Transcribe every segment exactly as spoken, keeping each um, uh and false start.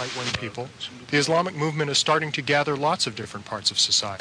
right-wing people. The Islamic movement is starting to gather lots of different parts of society.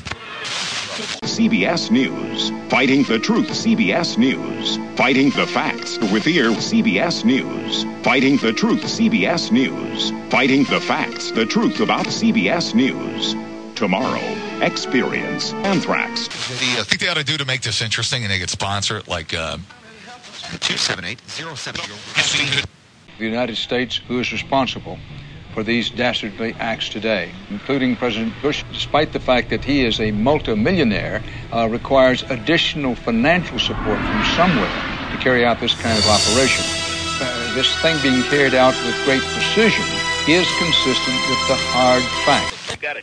C B S News. Fighting the truth. C B S News. Fighting the facts. With ear. C B S News. Fighting the truth. C B S News. Fighting the facts. The truth about C B S News. Tomorrow, experience anthrax. The uh, thing they ought to do to make this interesting, and they could sponsor it, like uh, two seven eight, zero seven zero. The United States, who is responsible for these dastardly acts today, including President Bush, despite the fact that he is a multimillionaire, uh, requires additional financial support from somewhere to carry out this kind of operation. Uh, this thing being carried out with great precision is consistent with the hard fact. Got it.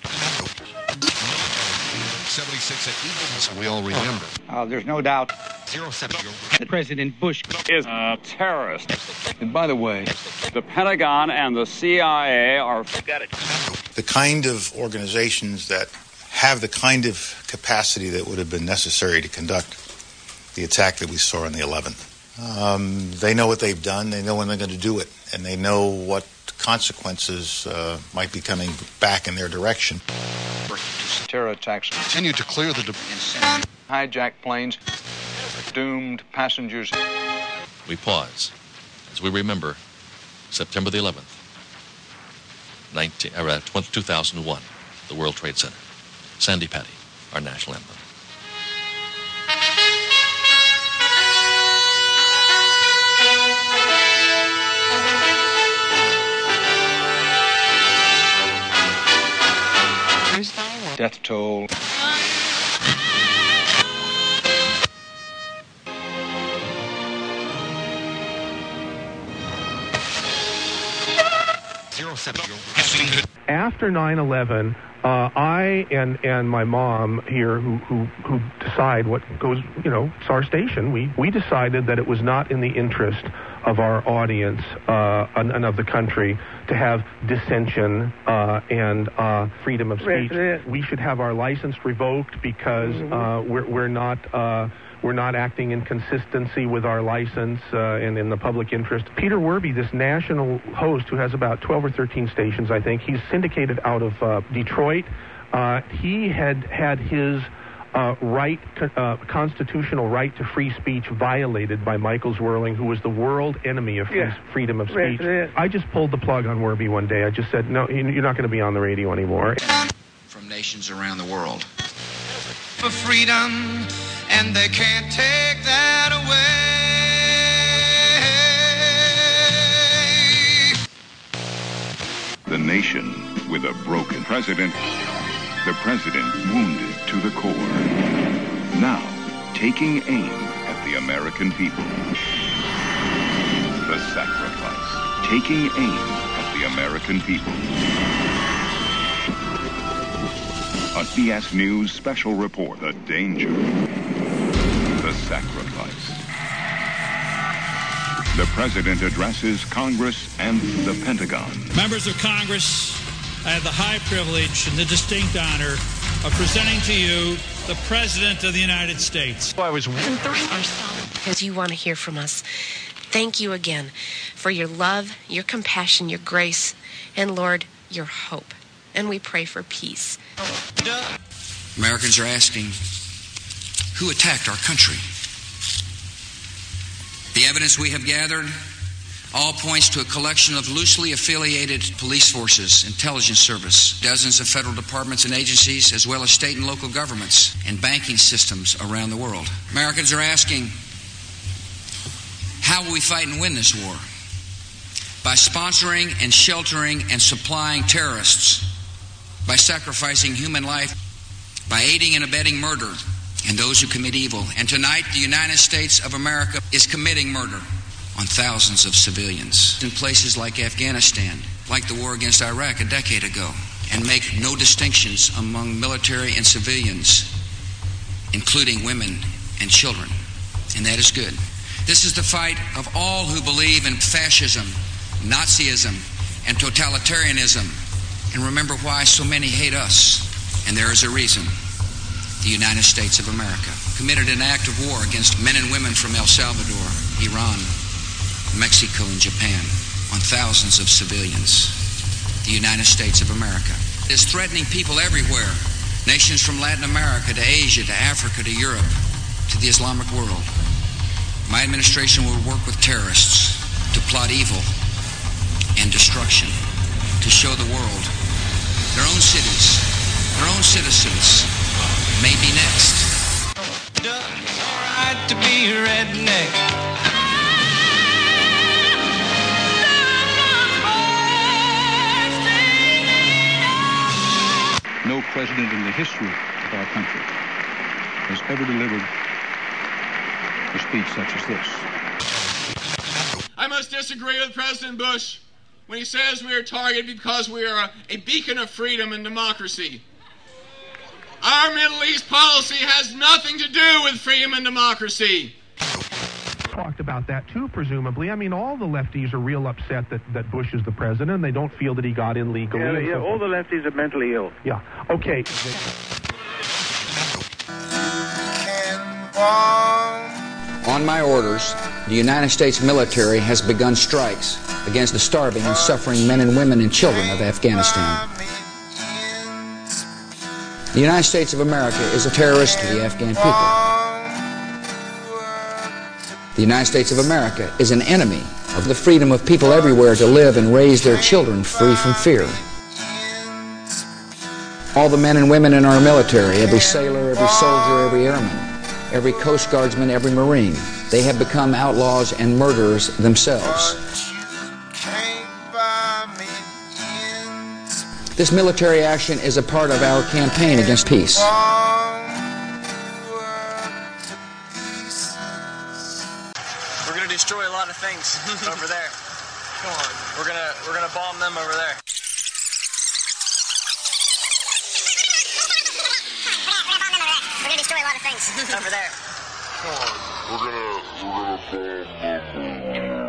seventy-six at Eagles. We all remember. Uh, there's no doubt zero seven zero. President Bush is a terrorist. And by the way, the Pentagon and the C I A are... Got it. The kind of organizations that have the kind of capacity that would have been necessary to conduct the attack that we saw on the eleventh. Um, they know what they've done. They know when they're going to do it. And they know what consequences uh, might be coming back in their direction. Terror attacks Continue to clear the... De- hijacked planes, doomed passengers. We pause as we remember September the eleventh, nineteen, uh, two thousand one, the World Trade Center. Sandy Patty, our national anthem. Death toll. zero seven zero. After nine eleven, uh, I and and my mom here, who who who decide what goes, you know, it's our station. We we decided that it was not in the interest of our audience uh, and, and of the country to have dissension uh, and uh, freedom of speech. We should have our license revoked because uh, we're we're not. Uh, We're not acting in consistency with our license uh, and in the public interest. Peter Werby, this national host who has about twelve or thirteen stations, I think, he's syndicated out of uh, Detroit. Uh, he had had his uh, right, uh, constitutional right to free speech violated by Michael Zwerling, who was the world enemy of free, yeah. freedom of speech. Right. I just pulled the plug on Werby one day. I just said, no, you're not going to be on the radio anymore. From nations around the world. For freedom, and they can't take that away. The nation with a broken president. The president wounded to the core. Now, taking aim at the American people. The sacrifice. Taking aim at the American people. A C B S News special report. The danger. The sacrifice. The president addresses Congress and the Pentagon. Members of Congress, I have the high privilege and the distinct honor of presenting to you the President of the United States. I was because you want to hear from us. Thank you again for your love, your compassion, your grace, and Lord, your hope. And we pray for peace. Americans are asking, who attacked our country? The evidence we have gathered all points to a collection of loosely affiliated police forces, intelligence service, dozens of federal departments and agencies, as well as state and local governments and banking systems around the world. Americans are asking, how will we fight and win this war? By sponsoring and sheltering and supplying terrorists, by sacrificing human life, by aiding and abetting murder and those who commit evil. And tonight, the United States of America is committing murder on thousands of civilians in places like Afghanistan, like the war against Iraq a decade ago, and make no distinctions among military and civilians, including women and children. And that is good. This is the fight of all who believe in fascism, Nazism, and totalitarianism. And remember why so many hate us. And there is a reason. The United States of America committed an act of war against men and women from El Salvador, Iran, Mexico, and Japan on thousands of civilians. the United States of America. It is threatening people everywhere, nations from Latin America to Asia to Africa to Europe to the Islamic world. My administration will work with terrorists to plot evil and destruction, to show the world their own cities, their own citizens may be next. It's alright to be a redneck. No president in the history of our country has ever delivered a speech such as this. I must disagree with President Bush when he says we are targeted because we are a, a beacon of freedom and democracy. Our Middle East policy has nothing to do with freedom and democracy. Talked about that too, presumably. I mean, all the lefties are real upset that, that Bush is the president. They don't feel that he got in legally. Yeah, yeah, all the lefties are mentally ill. Yeah. Okay. On my orders, the United States military has begun strikes against the starving and suffering men and women and children of Afghanistan. The United States of America is a terrorist to the Afghan people. The United States of America is an enemy of the freedom of people everywhere to live and raise their children free from fear. All the men and women in our military, every sailor, every soldier, every airman, every Coast Guardsman, every Marine, they have become outlaws and murderers themselves. This military action is a part of our campaign against peace. We're gonna destroy a lot of things over there. Come on. We're gonna we're gonna bomb them over there. We're gonna destroy a lot of things over there. Come on. We're gonna we're gonna bomb them over there.